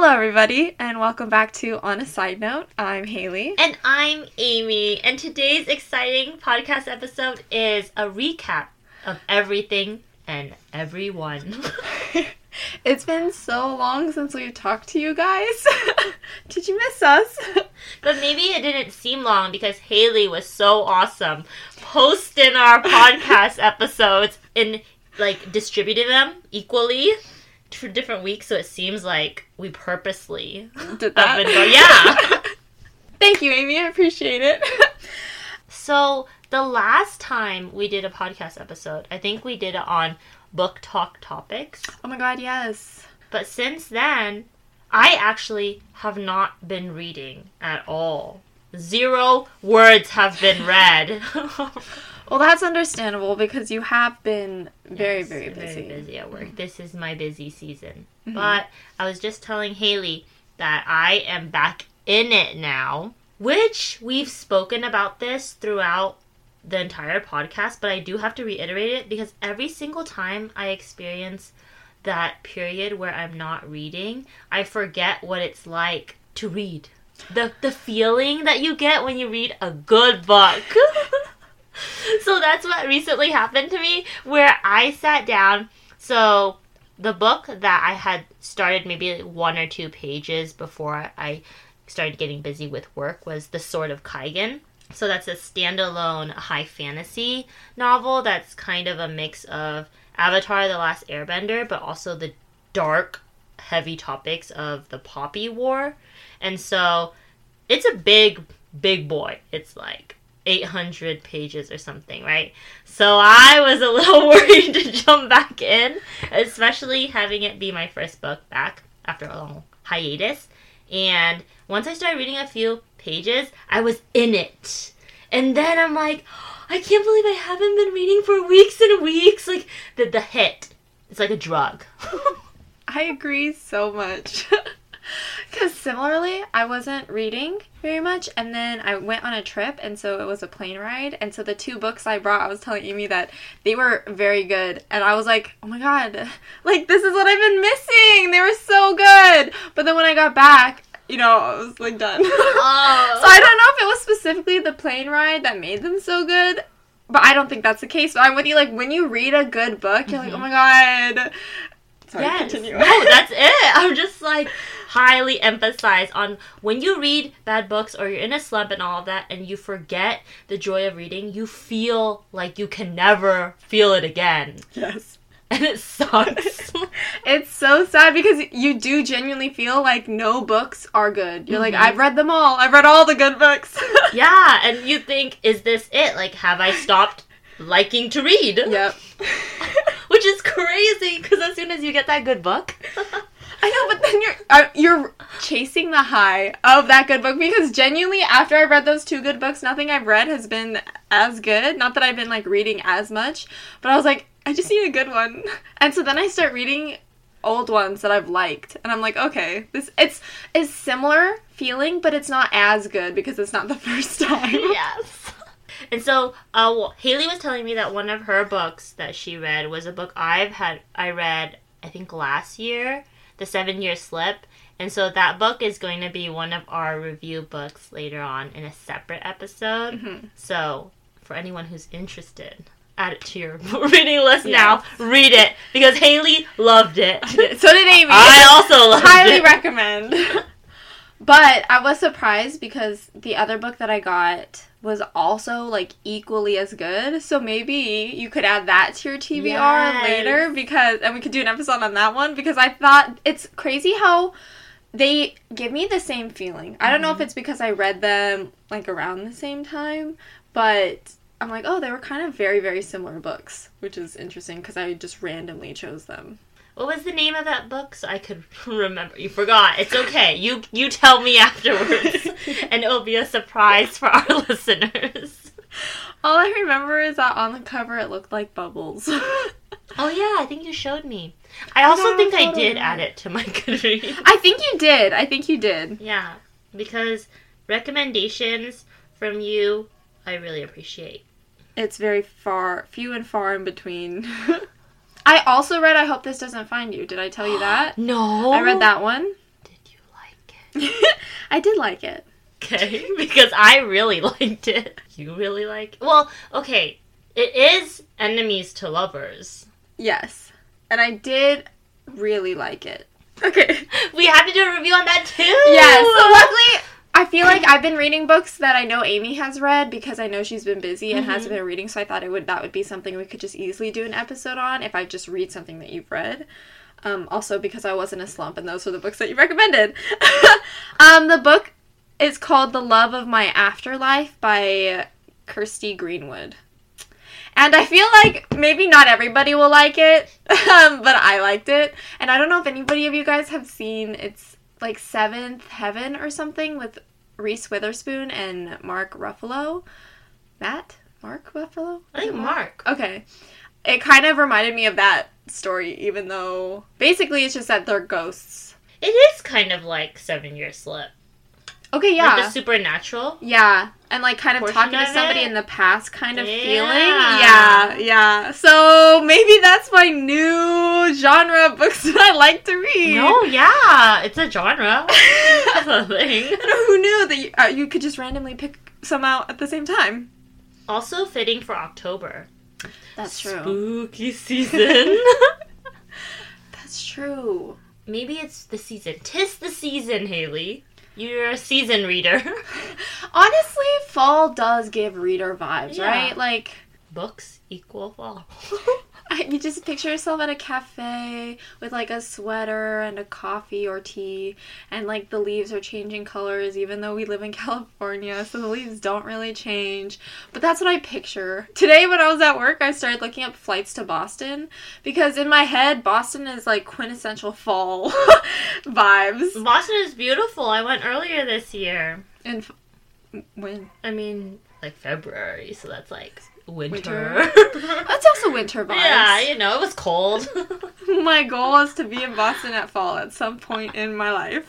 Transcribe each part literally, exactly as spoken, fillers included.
Hello, everybody, and welcome back to On a Side Note. I'm Haley. And I'm Amy. And today's exciting podcast episode is a recap of everything and everyone. It's been so long since we've talked to you guys. Did you miss us? But maybe it didn't seem long because Haley was so awesome posting our podcast episodes and like distributing them equally for different weeks, so it seems like we purposely did that. Have been going, yeah. Thank you, Amy. I appreciate it. So the last time we did a podcast episode, I think we did it on book talk topics. Oh my god, yes. But since then, I actually have not been reading at all. Zero words have been read. Well, that's understandable because you have been very, yes, very busy. Very busy at work. Mm-hmm. This is my busy season. Mm-hmm. But I was just telling Haley that I am back in it now, which we've spoken about this throughout the entire podcast, but I do have to reiterate it because every single time I experience that period where I'm not reading, I forget what it's like to read. The the feeling that you get when you read a good book. So that's what recently happened to me, where I sat down. So the book that I had started maybe like one or two pages before I started getting busy with work was The Sword of Kaigen. So that's a standalone high fantasy novel that's kind of a mix of Avatar: The Last Airbender, but also the dark, heavy topics of the Poppy War. And so it's a big, big boy. It's like eight hundred pages or something, right? So I was a little worried to jump back in, especially having it be my first book back after a long hiatus. And once I started reading a few pages, I was in it. And then I'm like, I can't believe I haven't been reading for weeks and weeks. Like, the, the hit. It's like a drug. I agree so much. Because similarly, I wasn't reading very much, and then I went on a trip, and so it was a plane ride, and so the two books I brought, I was telling Amy that they were very good, and I was like, oh my god, like, this is what I've been missing! They were so good! But then when I got back, you know, I was, like, done. Oh. So I don't know if it was specifically the plane ride that made them so good, but I don't think that's the case. But I'm with you, like, when you read a good book, you're mm-hmm. like, oh my god. Sorry, yes. continue. No, that's it. I'm just, like, highly emphasize on when you read bad books or you're in a slump and all of that and you forget the joy of reading, you feel like you can never feel it again. Yes. And it sucks. It's so sad because you do genuinely feel like no books are good. You're mm-hmm. like, I've read them all. I've read all the good books. Yeah, and you think, is this it? Like, have I stopped liking to read? Yep. Which is crazy because as soon as you get that good book... I know, but then you're uh, you're chasing the high of that good book because genuinely, after I've read those two good books, nothing I've read has been as good. Not that I've been, like, reading as much, but I was like, I just need a good one. And so then I start reading old ones that I've liked, and I'm like, okay, this it's a similar feeling, but it's not as good because it's not the first time. Yes. And so, uh, well, Haley was telling me that one of her books that she read was a book I've had I read, I think, last year. The Seven Year Slip. And so that book is going to be one of our review books later on in a separate episode. Mm-hmm. So for anyone who's interested, add it to your reading list yes. now. Read it. Because Haley loved it. So did Amy. I also loved Highly it. Highly recommend. But I was surprised because the other book that I got was also, like, equally as good. So maybe you could add that to your T B R yes. later because, and we could do an episode on that one because I thought it's crazy how they give me the same feeling. Mm-hmm. I don't know if it's because I read them, like, around the same time, but I'm like, oh, they were kind of very, very similar books, which is interesting because I just randomly chose them. What was the name of that book? So I could remember. You forgot. It's okay. You you tell me afterwards. And it'll be a surprise for our listeners. All I remember is that on the cover it looked like bubbles. Oh yeah, I think you showed me. I also I think I did add it to my Goodreads. I think you did. I think you did. Yeah. Because recommendations from you, I really appreciate. It's very far, few and far in between. I also read I Hope This Doesn't Find You. Did I tell you that? No. I read that one. Did you I did like it. Okay, because I really liked it. You really like it? Well, okay, it is enemies to lovers. Yes. And I did really like it. Okay. We have to do a review on that too! Yes. So luckily, I feel like I've been reading books that I know Amy has read because I know she's been busy and mm-hmm. hasn't been reading, so I thought it would that would be something we could just easily do an episode on if I just read something that you've read. Um, also because I was in a slump and those were the books that you recommended. um, the book is called The Love of My Afterlife by Kirsty Greenwood. And I feel like maybe not everybody will like it, um, but I liked it. And I don't know if anybody of you guys have seen, it's like Seventh Heaven or something with Reese Witherspoon and Mark Ruffalo. Matt? Mark Ruffalo? I think Mark. Okay. It kind of reminded me of that story, even though basically it's just that they're ghosts. It is kind of like Seven Year Slip. Okay, yeah. Like the supernatural. Yeah. And like kind of talking to somebody it? in the past kind of yeah. feeling. Yeah, yeah. So maybe that's my new genre of books that I like to read. No, yeah. It's a genre. That's a thing. I know, who knew that you, uh, you could just randomly pick some out at the same time. Also fitting for October. That's true. Spooky season. That's true. Maybe it's the season. 'Tis the season, Haley. You're a season reader. Honestly, fall does give reader vibes, yeah. right? Like, books equal fall. You just picture yourself at a cafe with like a sweater and a coffee or tea, and like the leaves are changing colors even though we live in California, so the leaves don't really change. But that's what I picture. Today when I was at work, I started looking up flights to Boston because in my head, Boston is like quintessential fall vibes. Boston is beautiful. I went earlier this year. And f- when? I mean, like February, so that's like winter. winter. That's also winter vibes. Yeah, you know, it was cold. My goal is to be in Boston at fall at some point in my life.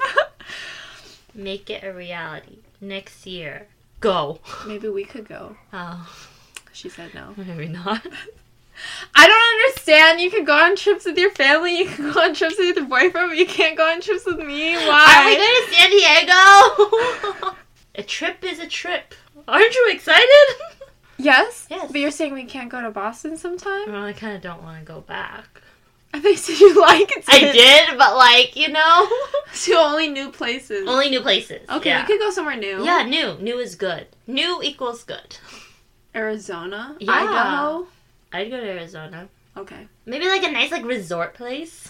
Make it a reality. Next year. Go. Maybe we could go. Oh. She said no. Maybe not. I don't understand. You can go on trips with your family, you can go on trips with your boyfriend, but you can't go on trips with me. Why? Are we going to San Diego? A trip is a trip. Aren't you excited? Yes? Yes. But you're saying we can't go to Boston sometime? Well, I kind of don't want to go back. I think so you like it. I did, but like, you know. So only new places. Only new places. Okay, yeah. we could go somewhere new. Yeah, new. New is good. New equals good. Arizona? Yeah. Idaho? I'd go to Arizona. Okay. Maybe like a nice like resort place.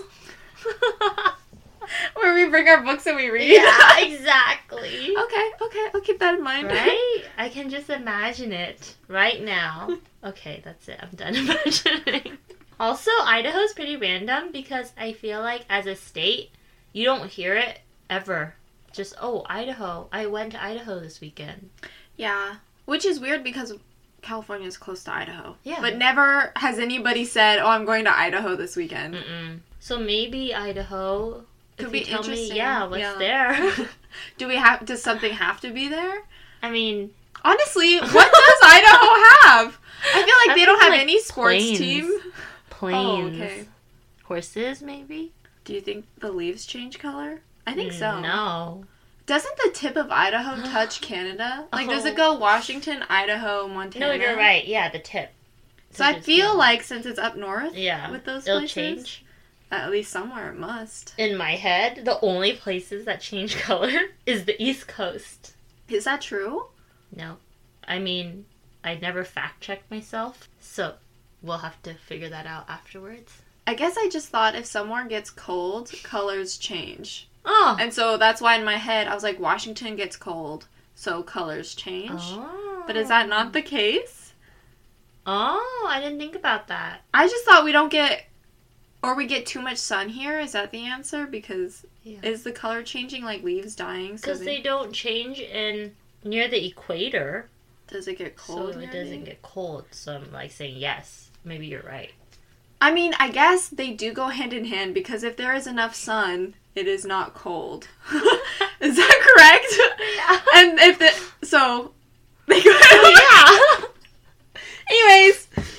Where we bring our books and we read. Yeah, exactly. Okay, okay, I'll keep that in mind. Right? I can just imagine it right now. Okay, that's it. I'm done imagining. Also, Idaho's pretty random because I feel like as a state, you don't hear it ever. Just, oh, Idaho. I went to Idaho this weekend. Yeah. Which is weird because California is close to Idaho. Yeah. But never has anybody said, oh, I'm going to Idaho this weekend. Mm-mm. So maybe Idaho... Could if be you tell interesting. me, yeah, what's yeah. there? Do we have? Does something have to be there? I mean, honestly, what does Idaho have? I feel like I they don't have like any sports planes. team. Planes. Oh, okay. Horses, maybe? Do you think the leaves change color? I think so. No. Doesn't the tip of Idaho touch Canada? Like, oh. does it go Washington, Idaho, Montana? No, you're right. Yeah, the tip. So I feel like since it's up north, yeah, with those it'll places, change. At least somewhere it must. In my head, the only places that change color is the East Coast. Is that true? No. I mean, I never fact-checked myself, so we'll have to figure that out afterwards. I guess I just thought if somewhere gets cold, colors change. Oh! And so that's why in my head I was like, Washington gets cold, so colors change. Oh. But is that not the case? Oh, I didn't think about that. I just thought we don't get... Or we get too much sun here? Is that the answer? Because yeah. Is the color changing like leaves dying? Because so they... they don't change in near the equator. Does it get cold? So it doesn't me? get cold. So I'm like saying yes. Maybe you're right. I mean, I guess they do go hand in hand because if there is enough sun, it is not cold. Is that correct? Yeah. And if the... So... They go oh, yeah. Anyways...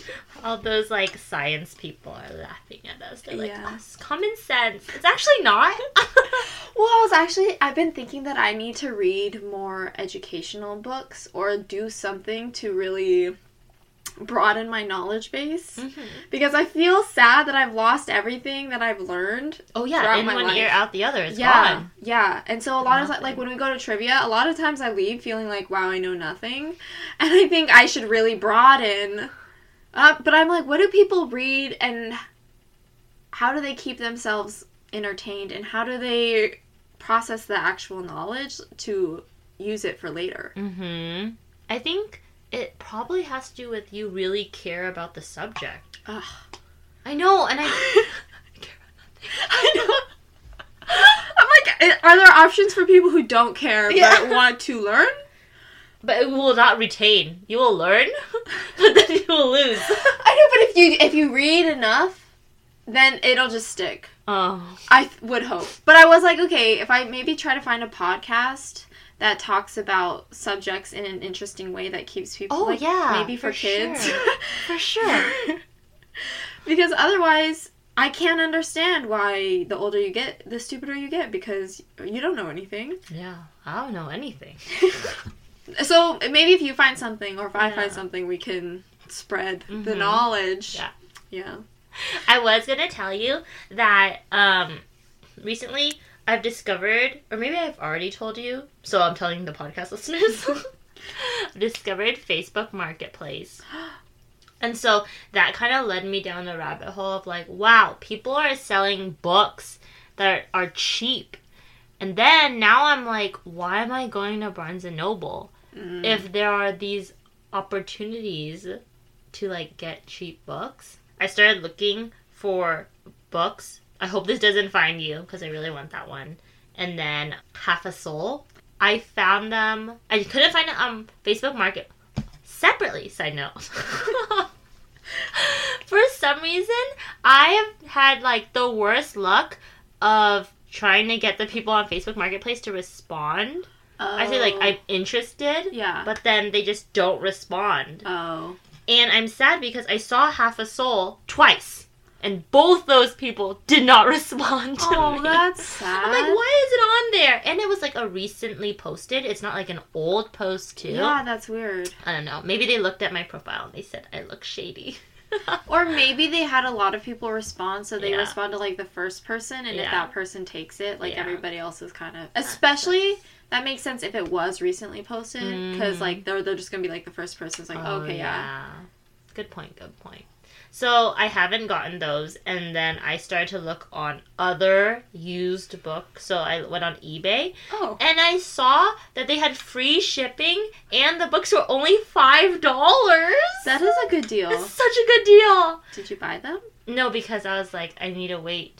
All those, like, science people are laughing at us. They're like, Yeah. oh, it's common sense. It's actually not. Well, I was actually, I've been thinking that I need to read more educational books or do something to really broaden my knowledge base. Mm-hmm. Because I feel sad that I've lost everything that I've learned. Oh, yeah. throughout In my one life. ear, out the other. It's yeah, gone. Yeah. And so a lot Nothing. of, like, when we go to trivia, a lot of times I leave feeling like, wow, I know nothing. And I think I should really broaden. Uh, but I'm like, what do people read and how do they keep themselves entertained and how do they process the actual knowledge to use it for later? Mm-hmm. I think it probably has to do with you really care about the subject. Ugh. I know, and I... I know. I'm like, are there options for people who don't care but Yeah. want to learn? But it will not retain. You will learn, but then you will lose. I know, but if you if you read enough, then it'll just stick. Oh. I th- would hope. But I was like, okay, if I maybe try to find a podcast that talks about subjects in an interesting way that keeps people, Oh, like, yeah. maybe for, for kids. Sure. For sure. Because otherwise, I can't understand why the older you get, the stupider you get, because you don't know anything. Yeah, I don't know anything. So maybe if you find something, or if I Yeah. find something, we can spread the Mhm. knowledge. Yeah. Yeah. I was going to tell you that um, recently I've discovered, or maybe I've already told you, so I'm telling the podcast listeners, I've discovered Facebook Marketplace. And so that kind of led me down the rabbit hole of like, wow, people are selling books that are cheap. And then now I'm like, why am I going to Barnes and Noble Mm. if there are these opportunities to like get cheap books? I started looking for books. I hope this doesn't find you because I really want that one. And then Half a Soul. I found them. I couldn't find it on Facebook Market separately. Side note. For some reason, I have had like the worst luck of trying to get the people on Facebook Marketplace to respond. Oh. I say like I'm interested, Yeah. but then they just don't respond. Oh. And I'm sad because I saw Half a Soul twice. And both those people did not respond to Oh, me. that's sad. I'm like, why is it on there? And it was like a recently posted. It's not like an old post too. Yeah, that's weird. I don't know. Maybe they looked at my profile and they said I look shady. Or maybe they had a lot of people respond, so they Yeah. respond to like the first person, and if Yeah. that person takes it, like Yeah. everybody else is kind of. Especially that makes sense if it was recently posted, because Mm. like they're they're just gonna be like the first person's like, Oh, okay, yeah. Good point, good point. So I haven't gotten those, and then I started to look on other used books. So I went on eBay, Oh, and I saw that they had free shipping, and the books were only five dollars. that is a good deal. It's such a good deal. Did you buy them? No, because I was like, I need to wait.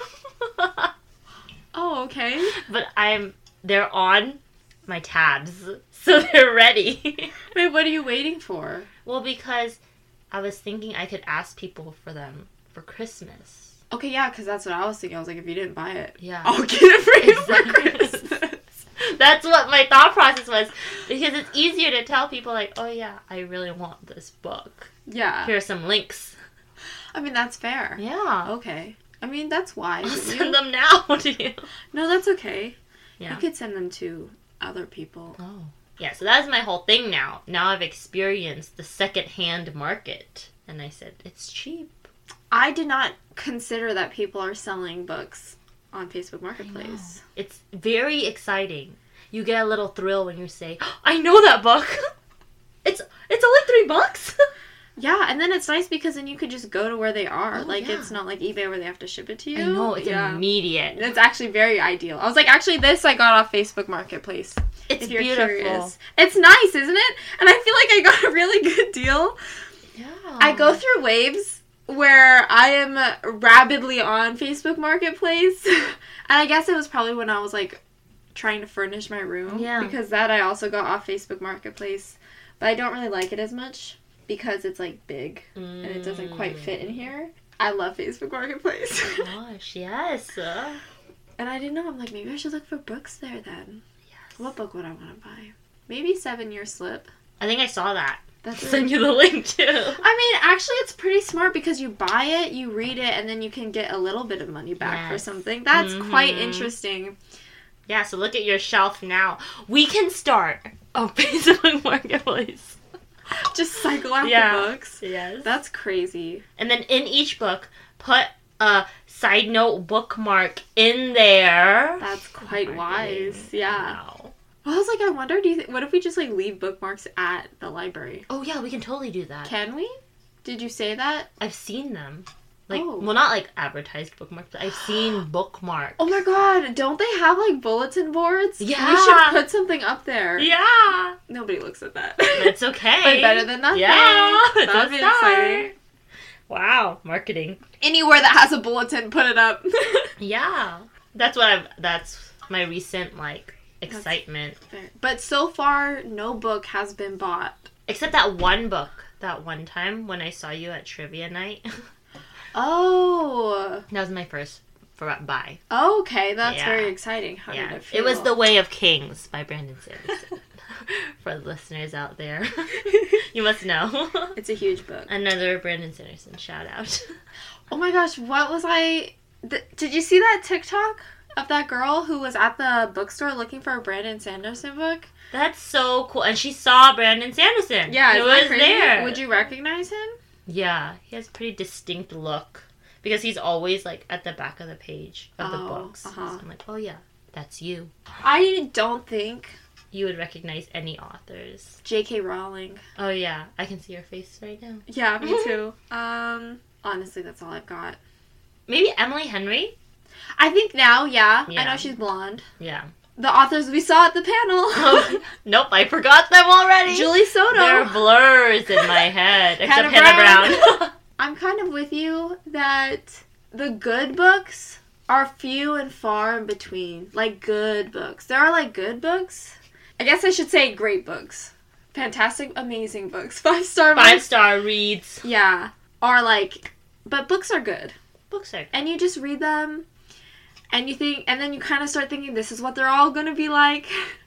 Oh, okay. But I'm, they're on my tabs, so they're ready. Wait, what are you waiting for? Well, because I was thinking I could ask people for them for Christmas. Okay, yeah, because that's what I was thinking. I was like, if you didn't buy it, Yeah. I'll get it for you for Exactly. Christmas. That's what my thought process was. Because it's easier to tell people, like, oh yeah, I really want this book. Yeah. Here are some links. I mean, that's fair. Yeah. Okay. I mean, that's wise. I'll of you. send them now to you. No, that's okay. Yeah. You could send them to other people. Oh. Yeah, so that's my whole thing now. Now I've experienced the second-hand market. And I said, it's cheap. I did not consider that people are selling books on Facebook Marketplace. It's very exciting. You get a little thrill when you say, I know that book. It's it's only three bucks. Yeah, and then it's nice because then you could just go to where they are. Oh, like, yeah. it's not like eBay where they have to ship it to you. I know, it's yeah. immediate. It's actually very ideal. I was like, actually, this I got off Facebook Marketplace. It's if you're beautiful. curious. It's nice, isn't it? And I feel like I got a really good deal. Yeah. I go through waves where I am rabidly on Facebook Marketplace. And I guess it was probably when I was like trying to furnish my room. Yeah. Because that I also got off Facebook Marketplace. But I don't really like it as much because it's like big Mm. and it doesn't quite fit in here. I love Facebook Marketplace. Oh gosh, yes. Uh, And I didn't know. I'm like, maybe I should look for books there then. yes. What book would I want to buy? Maybe Seven Year Slip. I think I saw that. That's send you the link too. I mean, actually, it's pretty smart because you buy it, you read it, and then you can get a little bit of money back yes. for something. That's mm-hmm. quite interesting. Yeah, so look at your shelf now. We can start a Facebook Marketplace. Just cycle out yeah. the books. Yes. That's crazy. And then in each book, put a side note bookmark in there. That's quite Marketing. wise. Yeah. Wow. Well, I was like, I wonder, do you th- what if we just, like, leave bookmarks at the library? Oh, yeah, we can totally do that. Can we? Did you say that? I've seen them. Like, oh. well, not, like, advertised bookmarks, but I've seen bookmarks. Oh, my God. Don't they have, like, bulletin boards? Yeah. We should put something up there. Yeah. Nobody looks at that. It's okay. But better than nothing. Yeah. That'd be exciting. Wow. Marketing. Anywhere that has a bulletin, put it up. Yeah. That's what I've, that's my recent, like, excitement. But so far, no book has been bought. Except that one book. That one time when I saw you at trivia night. Oh. That was my first for buy. Oh, okay. That's yeah. very exciting. How yeah. did it feel? It was The Way of Kings by Brandon Sanderson. For the listeners out there. You must know. It's a huge book. Another Brandon Sanderson shout out. Oh my gosh, what was I... Th- did you see that TikTok of that girl who was at the bookstore looking for a Brandon Sanderson book? That's so cool. And she saw Brandon Sanderson. Yeah, it isn't that was crazy? there. Would you recognize him? Yeah, he has a pretty distinct look. Because he's always, like, at the back of the page of the Oh, books. uh-huh. So I'm like, oh yeah, that's you. I don't think You would recognize any authors. J K Rowling. Oh yeah, I can see your face right now. Yeah, me too. um, honestly, that's all I've got. Maybe Emily Henry? I think now, yeah. Yeah. I know she's blonde. Yeah. The authors we saw at the panel. Oh, nope, I forgot them already. Julie Soto. They're blurs in my head. Except Hannah Hannah Brown. Brown. I'm kind of with you that the good books are few and far in between. Like, good books. There are, like, good books. I guess I should say great books. Fantastic, amazing books. Five-star books. Five-star reads. Yeah. Are, like... But books are good. Books are good. And you just read them, and you think... And then you kind of start thinking, this is what they're all going to be like.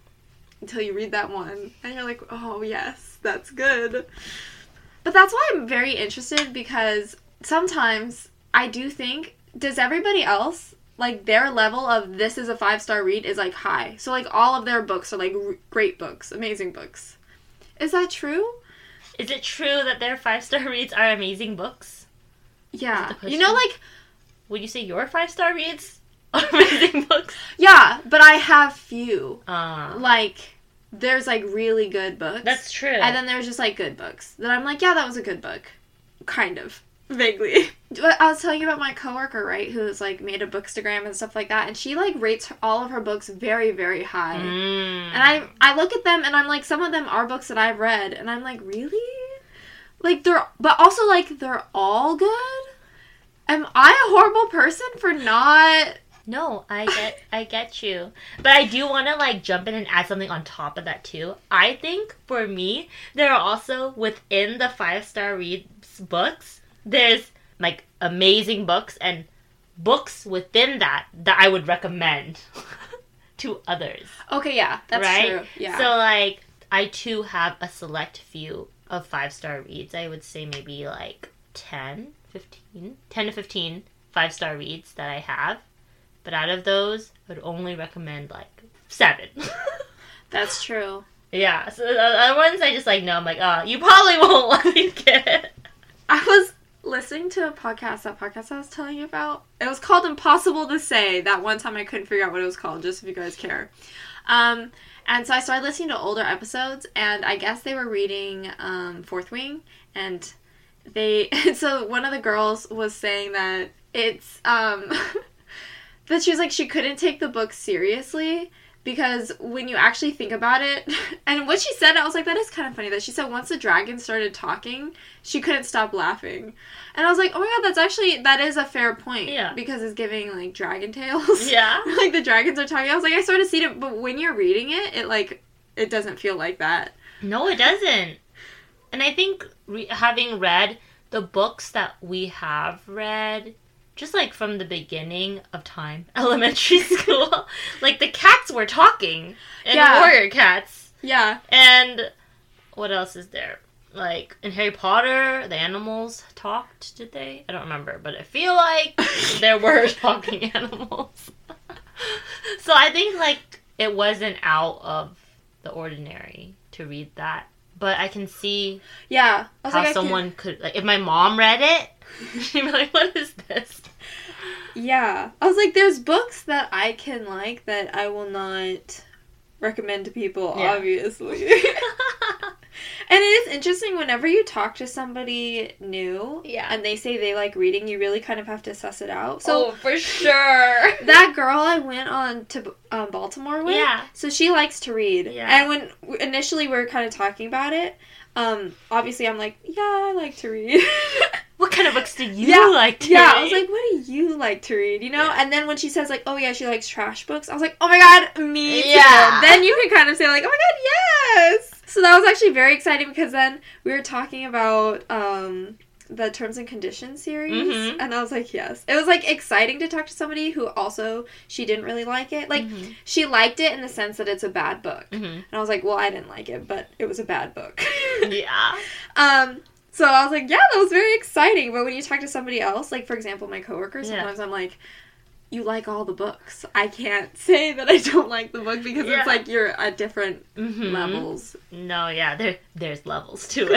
Until you read that one. And you're like, oh, yes, that's good. But that's why I'm very interested, because sometimes I do think, does everybody else, like, their level of this is a five-star read is, like, high. So, like, all of their books are, like, r- great books, amazing books. Is that true? Is it true that their five-star reads are amazing books? Yeah. Is that the You know, question? like... Would you say your five-star reads are amazing books? Yeah, but I have few. Uh, Like... There's, like, really good books. that's true. And then there's just, like, good books. That I'm like, yeah, that was a good book. Kind of. Vaguely. But I was telling you about my coworker, right? Who's, like, made a bookstagram and stuff like that. And she, like, rates all of her books very, very high. Mm. And I I look at them and I'm like, some of them are books that I've read. And I'm like, really? Like, they're... But also, like, they're all good? Am I a horrible person for not... No, I get I get you. But I do want to, like, jump in and add something on top of that, too. I think, for me, there are also, within the five-star reads books, there's, like, amazing books and books within that that I would recommend to others. Okay, yeah, that's right? true. Yeah. So, like, I, too, have a select few of five-star reads. I would say maybe, like, ten, fifteen, ten to fifteen five-star reads that I have. But out of those, I would only recommend, like, seven. That's true. Yeah, so the other ones I just, like, know. I'm like, oh, you probably won't like it. I was listening to a podcast, that podcast I was telling you about. It was called Impossible to Say. That one time I couldn't figure out what it was called, just if you guys care. Um, and so I started listening to older episodes, and I guess they were reading um, Fourth Wing, and they... So one of the girls was saying that it's... Um, that she was like, she couldn't take the book seriously because when you actually think about it, and what she said, I was like, that is kind of funny, that she said once the dragon started talking, she couldn't stop laughing. And I was like, oh my god, that's actually, that is a fair point. Yeah. Because it's giving, like, dragon tales. Yeah. Like, the dragons are talking. I was like, I sort of see it, but when you're reading it, it, like, it doesn't feel like that. No, it doesn't. And I think re- having read the books that we have read... Just, like, from the beginning of time, elementary school, like, the cats were talking, and Yeah. warrior cats. Yeah. And what else is there? Like, in Harry Potter, the animals talked, did they? I don't remember, but I feel like there were talking animals. So I think, like, it wasn't out of the ordinary to read that. But I can see yeah, I was how like, someone I can... could... Like, if my mom read it, she'd be like, what is this? Yeah. I was like, there's books that I can like that I will not recommend to people, yeah. obviously. And it is interesting whenever you talk to somebody new yeah. and they say they like reading, you really kind of have to suss it out. So oh, for sure. That girl I went on to um, Baltimore with, yeah. so she likes to read. Yeah. And when initially we were kind of talking about it, um, obviously I'm like, yeah, I like to read. What kind of books do you yeah, like to yeah, read? Yeah, I was like, what do you like to read, you know? Yeah. And then when she says, like, oh, yeah, she likes trash books, I was like, oh, my God, me too. Yeah. Then you can kind of say, like, oh, my God, yes! So that was actually very exciting because then we were talking about um, the Terms and Conditions series, mm-hmm. and I was like, yes. It was, like, exciting to talk to somebody who also, she didn't really like it. Like, mm-hmm. she liked it in the sense that it's a bad book. Mm-hmm. And I was like, well, I didn't like it, but it was a bad book. Yeah. Um... So I was like, yeah, that was very exciting. But when you talk to somebody else, like, for example, my coworker, sometimes yeah. I'm like, you like all the books. I can't say that I don't like the book because yeah. it's like you're at different mm-hmm. levels. No, yeah, there there's levels to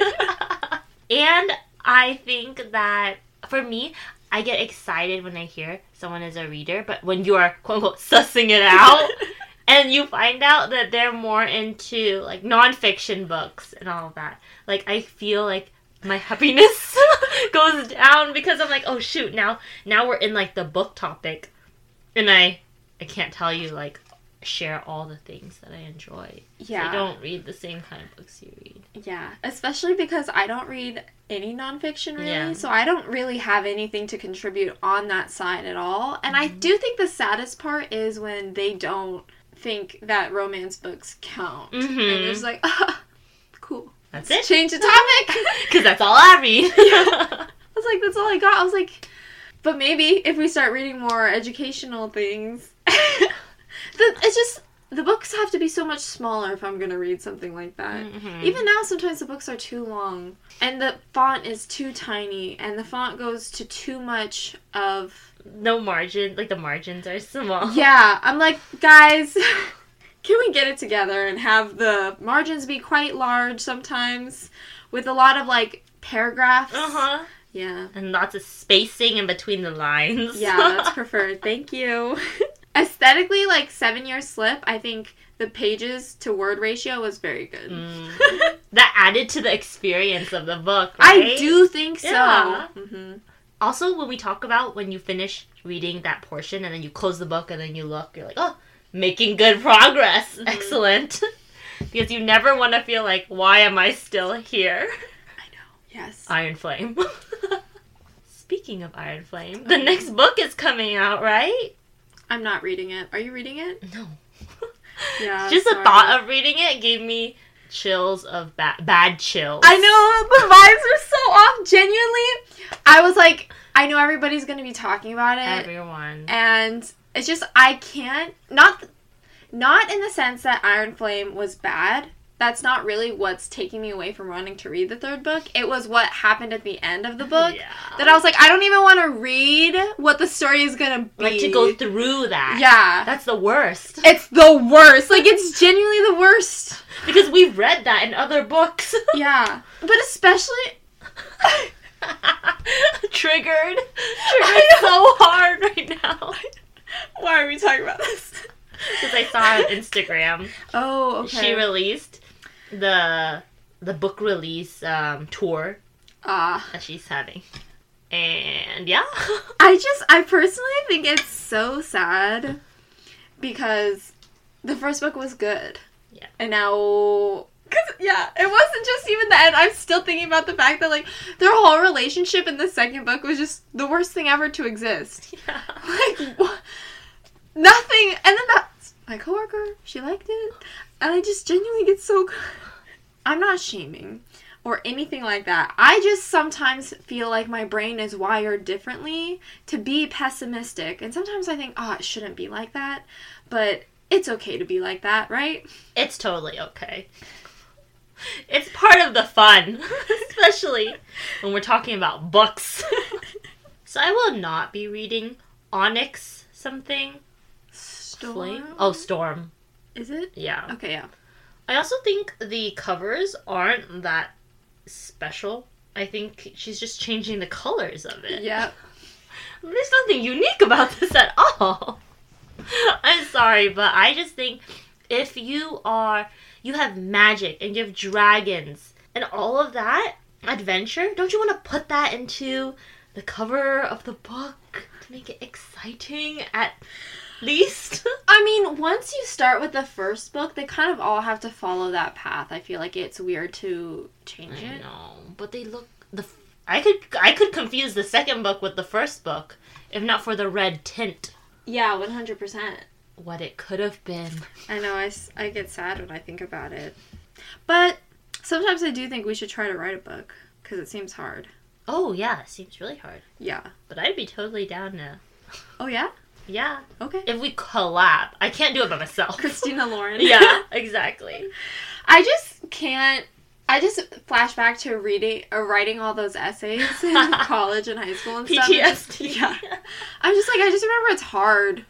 it. And I think that, for me, I get excited when I hear someone is a reader, but when you are, quote-unquote, sussing it out, and you find out that they're more into, like, nonfiction books and all of that. Like, I feel like my happiness goes down because I'm like, oh, shoot, now now we're in, like, the book topic. And I I can't tell you, like, share all the things that I enjoy. Yeah. I don't read the same kind of books you read. Yeah, especially because I don't read any nonfiction, really. Yeah. So I don't really have anything to contribute on that side at all. And mm-hmm. I do think the saddest part is when they don't think that romance books count. Mm-hmm. And it's like, ah, cool. That's Let's it. Change the topic. Because that's all I read. Yeah. I was like, that's all I got. I was like, but maybe if we start reading more educational things, the, it's just, the books have to be so much smaller if I'm going to read something like that. Mm-hmm. Even now, sometimes the books are too long. And the font is too tiny. And the font goes to too much of... No margin. Like, the margins are small. Yeah. I'm like, guys... Can we get it together and have the margins be quite large sometimes with a lot of, like, paragraphs? Uh-huh. Yeah. And lots of spacing in between the lines. Yeah, that's preferred. Thank you. Aesthetically, like, Seven Year Slip, I think the pages to word ratio was very good. Mm. That added to the experience of the book, right? I do think so. Yeah. Mm-hmm. Also, when we talk about when you finish reading that portion and then you close the book and then you look, you're like, oh, making good progress. Mm-hmm. Excellent. Because you never want to feel like, why am I still here? I know. Yes. Iron Flame. Speaking of Iron Flame, the next book is coming out, right? I'm not reading it. Are you reading it? No. Yeah. Just sorry. the thought of reading it gave me chills of ba- bad chills. I know. The vibes are so off. Genuinely, I was like, I know everybody's going to be talking about it. Everyone. And... It's just, I can't, not, not in the sense that Iron Flame was bad. That's not really what's taking me away from wanting to read the third book. It was what happened at the end of the book. Yeah. That I was like, I don't even want to read what the story is going to be. Like, to go through that. Yeah. That's the worst. It's the worst. Like, it's genuinely the worst. Because we've read that in other books. Yeah. But especially... Triggered. Triggered so hard right now. Why are we talking about this? Because I saw on Instagram. Oh, okay. She released the the book release um, tour uh, that she's having. And yeah. I just, I personally think it's so sad because the first book was good. Yeah. And now... Cause, yeah, it wasn't just even the end. I'm still thinking about the fact that, like, their whole relationship in the second book was just the worst thing ever to exist. Yeah. Like, what? Nothing. And then that's my coworker. She liked it. And I just genuinely get so... I'm not shaming or anything like that. I just sometimes feel like my brain is wired differently to be pessimistic. And sometimes I think, oh, it shouldn't be like that. But it's okay to be like that, right? It's totally okay. It's part of the fun, especially when we're talking about books. So I will not be reading Onyx something. Storm? Flame? Oh, Storm. Is it? Yeah. Okay, yeah. I also think the covers aren't that special. I think she's just changing the colors of it. Yeah. There's nothing unique about this at all. I'm sorry, but I just think if you are, you have magic and you have dragons and all of that adventure, don't you want to put that into the cover of the book to make it exciting at least? I mean, once you start with the first book, they kind of all have to follow that path. I feel like it's weird to change I it. know, but they look the. I could I could confuse the second book with the first book, if not for the red tint. Yeah, one hundred percent. What it could have been. I know, I, s- I get sad when I think about it. But sometimes I do think we should try to write a book, because it seems hard. Oh yeah, it seems really hard. Yeah. But I'd be totally down to. Oh, yeah? Yeah. Okay. If we collab, I can't do it by myself. Christina Lauren. Yeah, exactly. I just can't. I just flash back to reading or writing all those essays in college and high school and stuff. P T S D. Yeah. I'm just like, I just remember it's hard.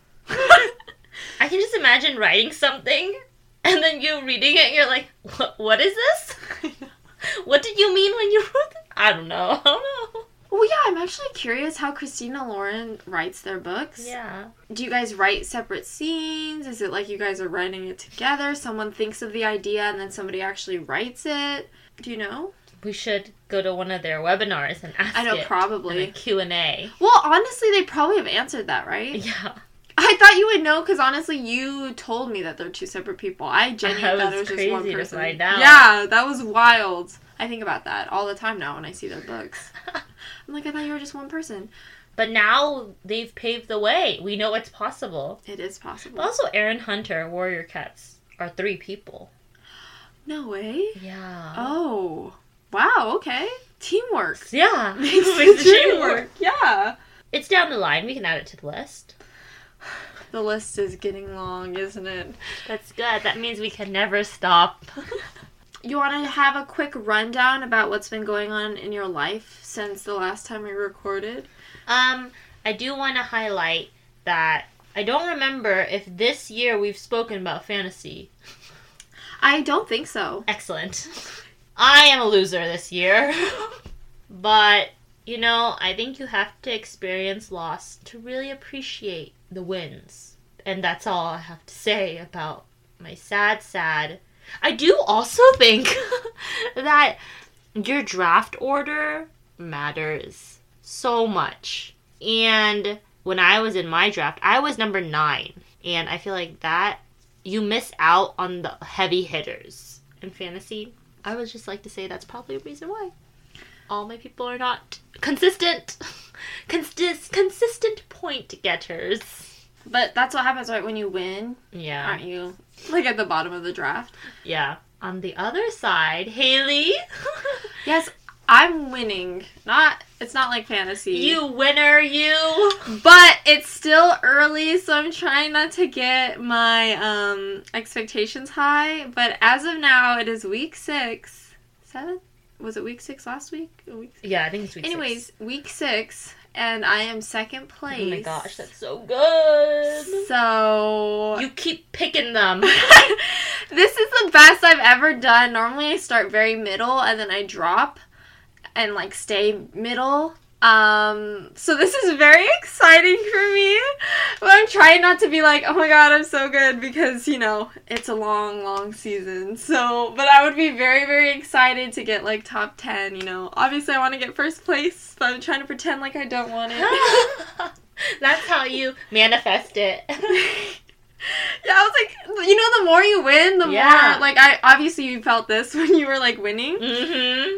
I can just imagine writing something and then you reading it and you're like, what, what is this? What did you mean when you wrote it? I don't know. I don't know. Well, yeah, I'm actually curious how Christina Lauren writes their books. Yeah. Do you guys write separate scenes? Is it like you guys are writing it together? Someone thinks of the idea and then somebody actually writes it? Do you know? We should go to one of their webinars and ask I know, it probably. in a Q and A. Well, honestly, they probably have answered that, right? Yeah. I thought you would know because honestly, you told me that they're two separate people. I genuinely That thought it was was just one crazy to person. find out. Yeah, that was wild. I think about that all the time now when I see their books. I'm like, I thought you were just one person. But now they've paved the way. We know it's possible. It is possible. But also, Aaron Hunter, Warrior Cats, are three people. No way. Yeah. Oh. Wow, okay. Teamwork. Yeah. Makes Makes the the dream work. Yeah. It's down the line. We can add it to the list. The list is getting long, isn't it? That's good. That means we can never stop. You want to have a quick rundown about what's been going on in your life since the last time we recorded? Um, I do want to highlight that I don't remember if this year we've spoken about fantasy. I don't think so. Excellent. I am a loser this year. But, you know, I think you have to experience loss to really appreciate the wins. And that's all I have to say about my sad, sad... I do also think that your draft order matters so much. And when I was in my draft, I was number nine. And I feel like that, you miss out on the heavy hitters in fantasy. I would just like to say that's probably a reason why. All my people are not consistent. Consist- consistent point getters. But that's what happens, right, when you win, Yeah. aren't you? Like at the bottom of the draft. Yeah. On the other side, Haley. Yes, I'm winning. Not, it's not like fantasy. You winner, you. But it's still early, so I'm trying not to get my um, expectations high. But as of now, it is week six. Seven? Was it week six last week? Or week Yeah, I think it's week Anyways, six. week six, and I am second place. Oh my gosh, that's so good. So... You keep picking them. This is the best I've ever done. Normally I start very middle, and then I drop and, like, stay middle. Um, so this is very exciting for me. But I'm trying not to be like, oh my god, I'm so good, because, you know, it's a long, long season. So, but I would be very, very excited to get, like, top ten, you know. Obviously, I want to get first place, but I'm trying to pretend like I don't want it. That's how you manifest it. Yeah, I was like, you know, the more you win, the Yeah. more, like, I, obviously you felt this when you were, like, winning. Mm-hmm.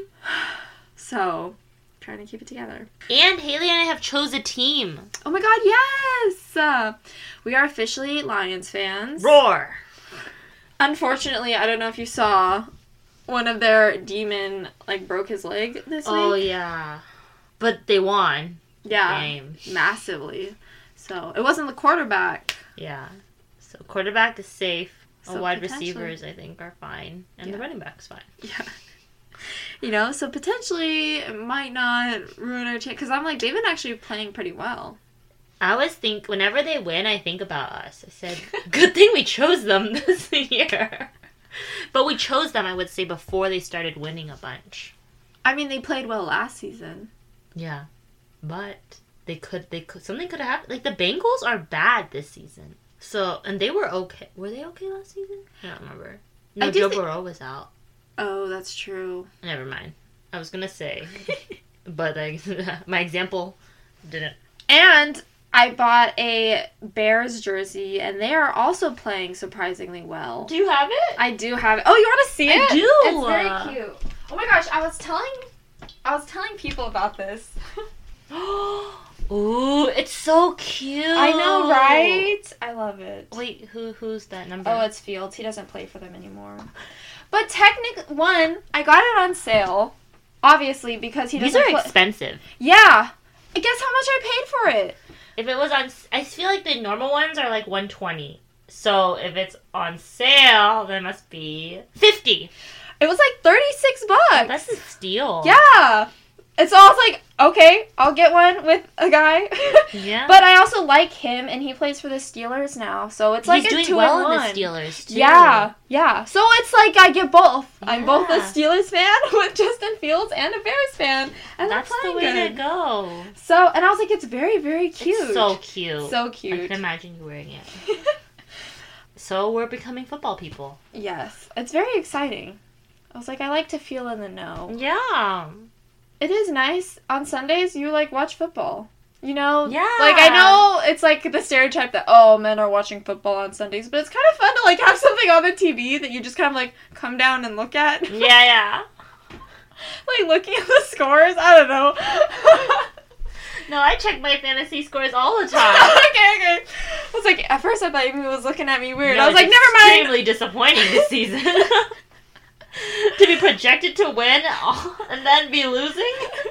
So, trying to keep it together. And Haley and I have chose a team. Oh my god, yes! Uh, we are officially Lions fans. Roar. Unfortunately, I don't know if you saw, one of their demon, like, broke his leg this Oh, week. yeah. But they won. Yeah, Game. massively. So, it wasn't the quarterback. Yeah. So quarterback is safe. So wide potentially- receivers, I think, are fine. And Yeah. the running back's fine. Yeah. You know, so potentially it might not ruin our chance. Because I'm like, they've been actually playing pretty well. I always think, whenever they win, I think about us. I said, good thing we chose them this year. But we chose them, I would say, before they started winning a bunch. I mean, they played well last season. Yeah. But they could, they could, something could have happened. Like, the Bengals are bad this season. So, and they were okay. Were they okay last season? I don't remember. No, I do Joe think- Burrow was out. Oh, that's true. Never mind. I was gonna say, but I, my example didn't. And I bought a Bears jersey, and they are also playing surprisingly well. Do you have it? I do have it. Oh, you want to see I it? do. It's very cute. Oh my gosh, I was telling, I was telling people about this. Ooh, it's so cute. I know, right? I love it. Wait, who who's that number? Oh, it's Fields. He doesn't play for them anymore. But technically, one, I got it on sale, obviously, because he These doesn't are play. expensive. Yeah. Guess how much I paid for it? If it was on, I feel like the normal ones are like one twenty. So if it's on sale, then it must be fifty. It was like thirty-six bucks. That's a steal. Yeah. And so I was like, okay, I'll get one with a guy. Yeah. But I also like him, and he plays for the Steelers now. So it's like He's a doing two well in in one. the Steelers too. Yeah, yeah. So it's like I get both. I'm both a Yeah. Steelers fan with Justin Fields and a Bears fan, and That's they're the playing way good. to go. So, and I was like, it's very, very cute. It's so cute. So I cute. can imagine you wearing it. So we're becoming football people. Yes, it's very exciting. I was like, I like to feel in the know. Yeah. It is nice on Sundays. You like watch football. You know, Yeah. like I know it's like the stereotype that oh men are watching football on Sundays, but it's kind of fun to like have something on the T V that you just kind of like come down and look at. Yeah, yeah. Like looking at the scores. I don't know. No, I check my fantasy scores all the time. okay, okay. I was like, at first I thought Amy was looking at me weird. No, I was it's like, never mind. Extremely disappointing this season. To be projected to win and then be losing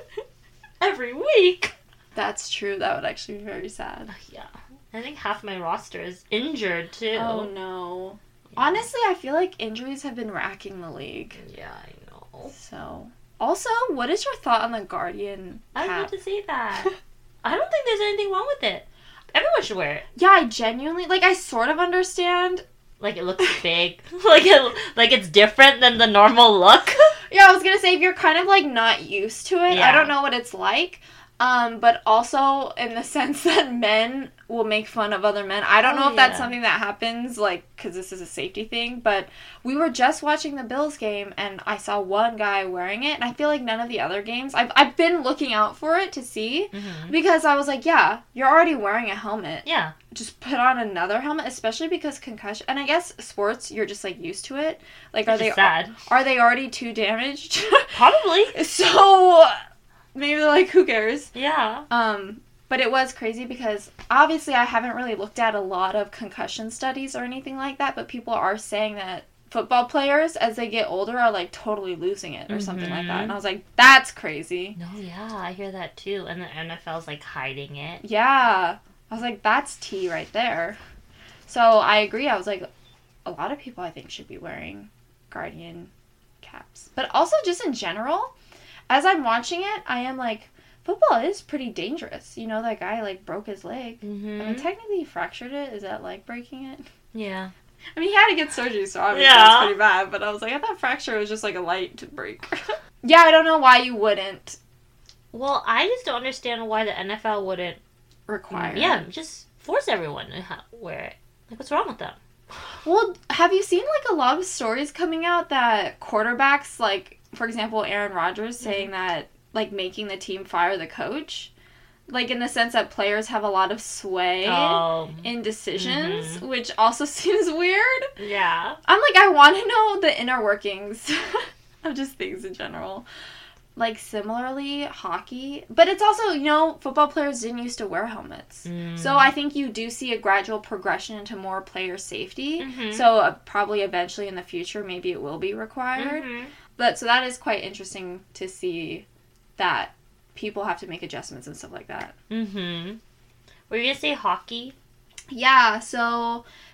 every week. That's true. That would actually be very sad. Yeah. I think half my roster is injured too. Oh no. Honestly, I feel like injuries have been racking the league. Yeah, I know. So, also, what is your thought on the Guardian I was cap? about to say that. I don't think there's anything wrong with it. Everyone should wear it. Yeah, I genuinely like. I sort of understand. Like it looks big. like it, like it's different than the normal look. Yeah, I was gonna say if you're kind of like not used to it, Yeah. I don't know what it's like. Um, but also in the sense that men will make fun of other men. I don't Oh, know if that's yeah. something that happens, like, because this is a safety thing, but we were just watching the Bills game, and I saw one guy wearing it, and I feel like none of the other games, I've, I've been looking out for it to see, Mm-hmm. because I was like, yeah, you're already wearing a helmet. Yeah. Just put on another helmet, especially because concussion, and I guess sports, you're just, like, used to it. Like, are Which they, is sad. are they already too damaged? Probably. So, maybe they're like, who cares? Yeah. Um, but it was crazy because obviously I haven't really looked at a lot of concussion studies or anything like that, but people are saying that football players, as they get older, are like totally losing it or something like that. Mhm. And I was like, that's crazy. No, yeah, I hear that too. And the N F L's like hiding it. Yeah. I was like, that's tea right there. So I agree. I was like, a lot of people I think should be wearing Guardian caps. But also just in general, as I'm watching it, I am like, football is pretty dangerous. You know, that guy, like, broke his leg. Mm-hmm. I mean, technically he fractured it. Is that, like, breaking it? Yeah. I mean, he had to get surgery, so obviously Yeah. that's pretty bad. But I was like, I thought fracture was just, like, a light break. Yeah, I don't know why you wouldn't Well, I just don't understand why the N F L wouldn't. require Yeah, it. just force everyone to ha- wear it. Like, what's wrong with them? Well, have you seen, like, a lot of stories coming out that quarterbacks, like, for example, Aaron Rodgers saying that, like, making the team fire the coach? Like, in the sense that players have a lot of sway Oh. in decisions, Mhm. which also seems weird. Yeah. I'm like, I want to know the inner workings of just things in general. Like, similarly, hockey. But it's also, you know, football players didn't used to wear helmets. Mm. So I think you do see a gradual progression into more player safety. Mhm. So uh, probably eventually in the future, maybe it will be required. Mhm. But so that is quite interesting to see that people have to make adjustments and stuff like that. Mm-hmm. Were you gonna say hockey? Yeah, so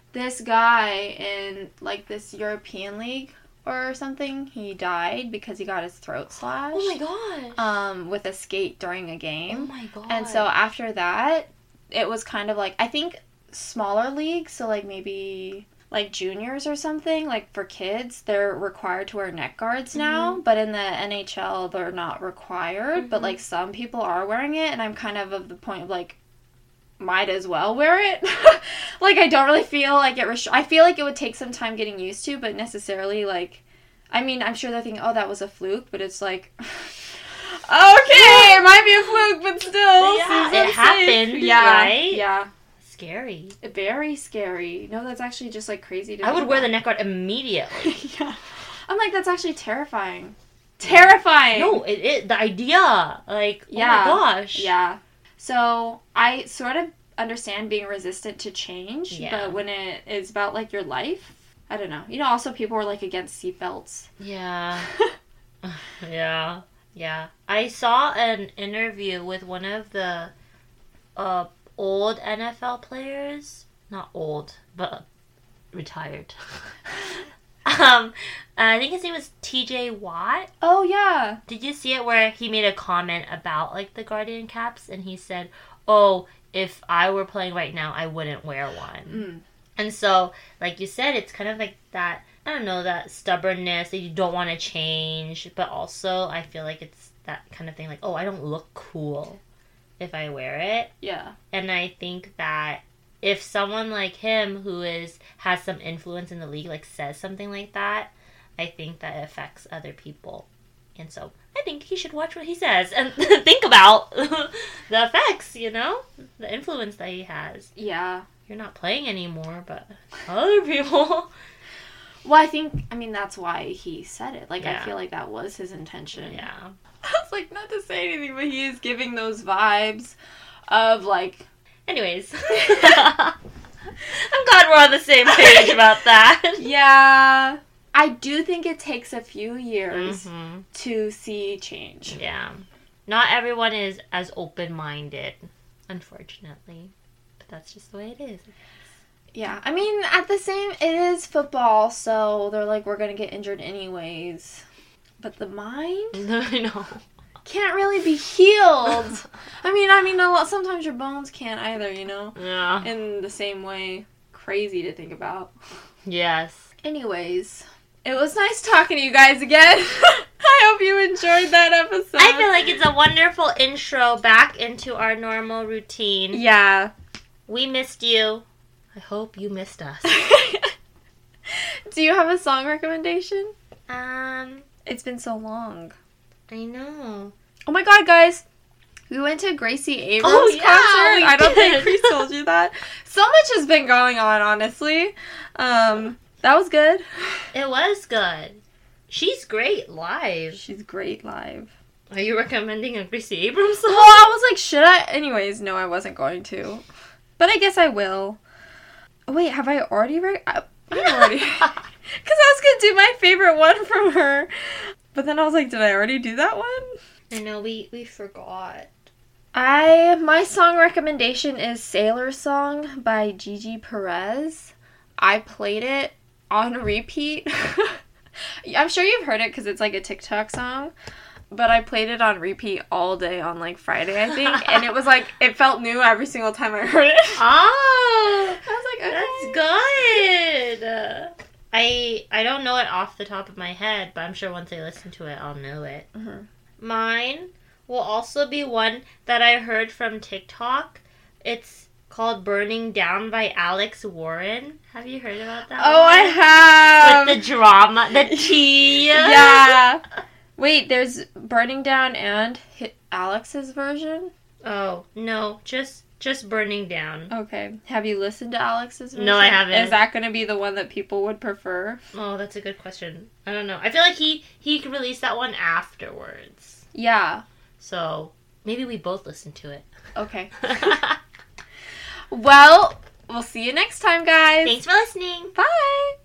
this guy in, like, this European league or something, he died because he got his throat slashed. Oh my gosh. Um, with a skate during a game. Oh my god. And so after that, it was kind of like, I think smaller leagues, so like maybe like juniors or something, like for kids, they're required to wear neck guards now, Mm-hmm. but in the N H L, they're not required, Mm-hmm. but like some people are wearing it, and I'm kind of of the point of like, might as well wear it. Like, I don't really feel like it restri- I feel like it would take some time getting used to, but necessarily, like, I mean, I'm sure they're thinking, oh, that was a fluke, but it's like, okay, it might be a fluke, but still, Yeah, seems it unsafe. happened, yeah, right? Yeah. Scary. Very scary. No, that's actually just, like, crazy to I would think wear the about. neck guard immediately. Yeah. I'm like, that's actually terrifying. Terrifying! No, it, it the idea. Like, Yeah. oh my gosh. Yeah. So, I sort of understand being resistant to change, Yeah. but when it is about, like, your life, I don't know. You know, also people were, like, against seatbelts. Yeah. Yeah. Yeah. I saw an interview with one of the uh, old N F L players. Not old, but retired. um, I think his name was T J Watt. Oh, yeah. Did you see it where he made a comment about, like, the Guardian caps? And he said, oh, if I were playing right now, I wouldn't wear one. Mm. And so, like you said, it's kind of like that, I don't know, that stubbornness that you don't want to change. But also, I feel like it's that kind of thing like, oh, I don't look cool if I wear it. Yeah. And I think that if someone like him who is has some influence in the league, like, says something like that, I think that it affects other people. And so I think he should watch what he says and think about the effects, you know? The influence that he has. Yeah. You're not playing anymore, but other people. Well, I think, I mean, that's why he said it. Like, Yeah. I feel like that was his intention. Yeah. I was like, not to say anything, but he is giving those vibes of, like... Anyways. I'm glad we're on the same page about that. Yeah. I do think it takes a few years Mm-hmm. to see change. Yeah. Not everyone is as open-minded, unfortunately. But that's just the way it is. Yeah. I mean, at the same, it is football, so they're like, we're going to get injured anyways. But the mind I know. can't really be healed. I mean, I mean, a lot, sometimes your bones can't either, you know? Yeah. In the same way. Crazy to think about. Yes. Anyways, it was nice talking to you guys again. I hope you enjoyed that episode. I feel like it's a wonderful intro back into our normal routine. Yeah. We missed you. I hope you missed us. Do you have a song recommendation? um, It's been so long. I know. Oh my god, guys. We went to Gracie Abrams' Oh, yeah, concert. we I don't did. think we told you that. So much has been going on, honestly. Um, that was good. It was good. She's great live. She's great live. Are you recommending a Gracie Abrams song? Well, I was like, should I? Anyways, no, I wasn't going to. But I guess I will. Oh, wait, have I already read? I, I already. Because I was going to do my favorite one from her. But then I was like, did I already do that one? I know, we, we forgot. I my song recommendation is Sailor Song by Gigi Perez. I played it on repeat. I'm sure you've heard it because it's like a TikTok song. But I played it on repeat all day on like Friday, I think. And it was like, it felt new every single time I heard it. Oh, I was like, okay. that's good. I I don't know it off the top of my head, but I'm sure once I listen to it, I'll know it. Mhm. Mine will also be one that I heard from TikTok. It's called Burning Down by Alex Warren. Have you heard about that Oh, one? I have. With the drama, the tea. Yeah. Wait, there's Burning Down and Hit Alex's version? Oh, no, just just Burning Down. Okay. Have you listened to Alex's version? No, I haven't. Is that going to be the one that people would prefer? Oh, that's a good question. I don't know. I feel like he he released that one afterwards. Yeah. So, maybe we both listen to it. Okay. Well, we'll see you next time, guys. Thanks for listening. Bye.